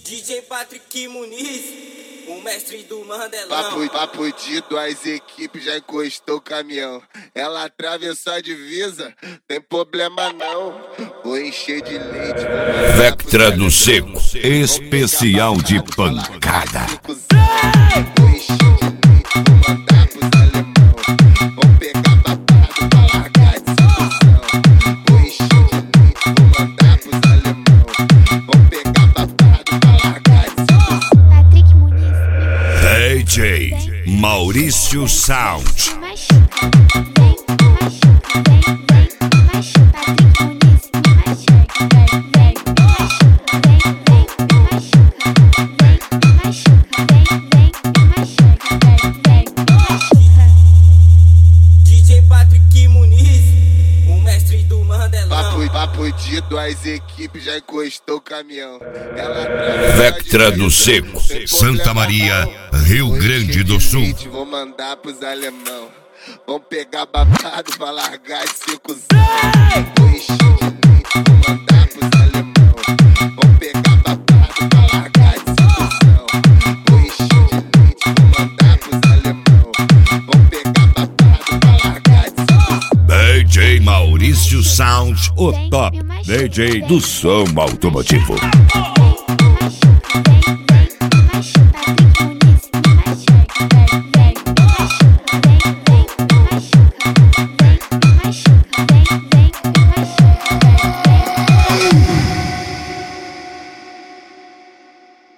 DJ Patrick Muniz, o mestre do Mandelão. Papo de duas equipes, já encostou o caminhão. Ela atravessou a divisa, tem problema não. Vou encher de leite. Vectra do Seco, especial de pancada. Vou encher de leite, vou mandar pros alemão. Vão pegar babado pra largar de sedução. Vou encher de leite, vou mandar pros alemão. Vão pegar babado pra largar de sedução. Patrick Muniz. DJ Maurício Sound. DJ Patrick Muniz, o mestre do Mandelão. Papo de duas equipes, já encostou o caminhão. Vectra do Seco, Santa Maria, Rio Grande do Sul. Vou mandar pros alemão. Vão pegar babado pra largar de secuzão. Vou encher de leite, vou mandar pros alemão. Vão pegar babado pra largar de secuzão. Vou encher de leite, vou mandar pros alemão. Vão pegar babado pra largar de secuzão. DJ Maurício Sound, o top DJ do som automotivo.